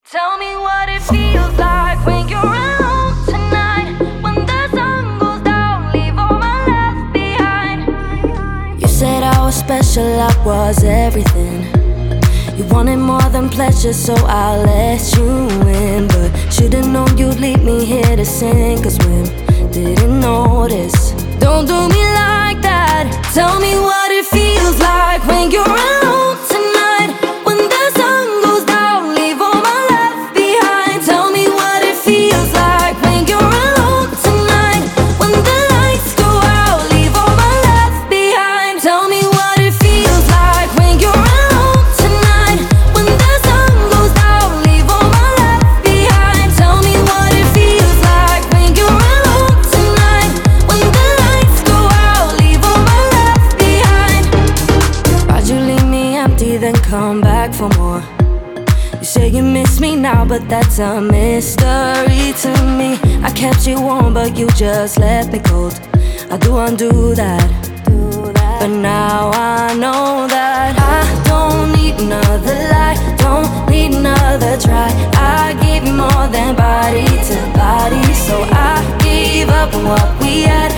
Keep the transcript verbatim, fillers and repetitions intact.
Tell me what it feels like when you're alone tonight. When the sun goes down, leave all my left behind. You said I was special, I was everything. You wanted more than pleasure, so I let you in. But should've known you'd leave me here to sing, cause women didn't notice. Don't do me like that. Tell me what it feels like when you're alone tonight. When the sun goes down, leave all my left behind. Tell me what it feels like when you're alone tonight. When the lights go out, leave all my left behind. Tell me what it feels like when you're alone tonight. When the sun goes down, leave all my left behind. Tell me what it feels like when you're alone tonight. When the lights go out, leave all my left behind. Why'd you leave me empty, then come back for more? You say you miss me now, but that's a mystery to me. I kept you warm, but you just left me cold. I do undo that, but now I know that I don't need another lie, don't need another try. I gave you more than body to body, so I gave up on what we had.